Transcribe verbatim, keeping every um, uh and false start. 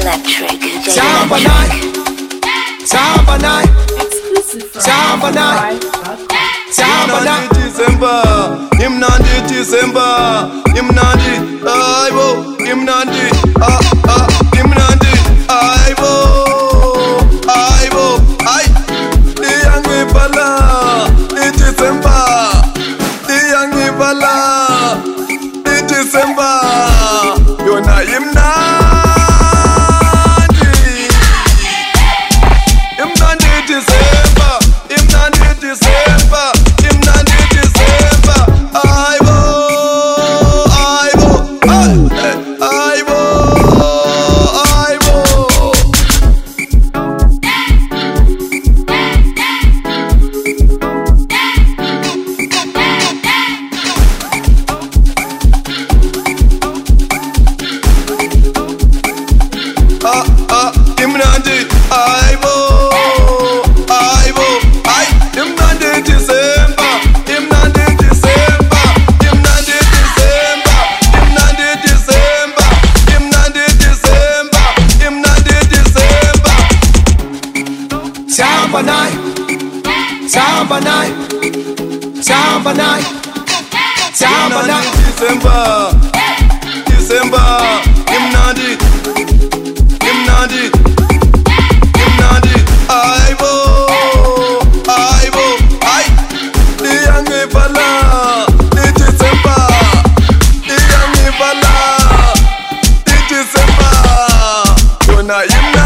Electric. Samba night, Samba night, Exclusive from Samba night, Samba night. December, him nandi December, him nandi, aibo, him nandi, ah ah, him nandi, aibo, aibo, ai, di yangi bala, di December, di yangi bala, di December, yona him nandi, him nandi December, him nandi December. Samba night, Samba night, Samba night, Samba night. December, December, him nandi, him nandi, him nandi, aibo, aibo, ai, di yangi bala, di December, di yangi bala, di December, yona him.